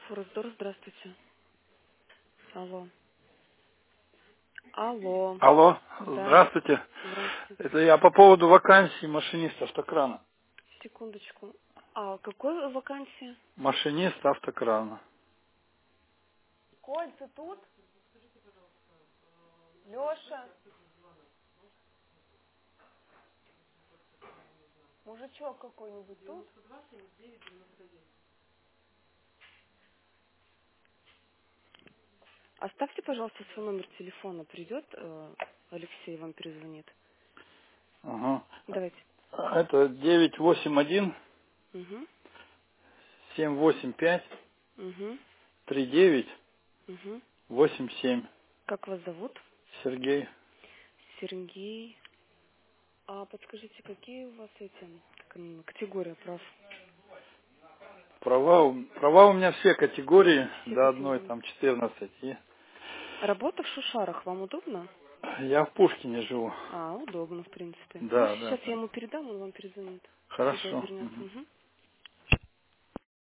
Форсдор, здравствуйте. Алло. Алло. Алло, Да, здравствуйте. здравствуйте. Это я по поводу вакансии машиниста автокрана. Секундочку. А какой вакансия? Машинист автокрана. Коль, ты тут? Леша? Мужичок какой-нибудь тут? Оставьте, пожалуйста, свой номер телефона. Придет Алексей, вам перезвонит. Ага. Давайте. Это 981 Угу. 785 Угу. 3987. Угу. Как вас зовут? Сергей. Сергей. А подскажите, какие у вас эти категории прав? Права у меня все категории Все до одной, категории. там 14. И Работа в Шушарах вам удобно? я в Пушкине живу. А, удобно, в принципе. Ну, Да, да, сейчас я да. ему передам, он вам перезвонит. Сюда Хорошо. вернется. Мгм. Угу.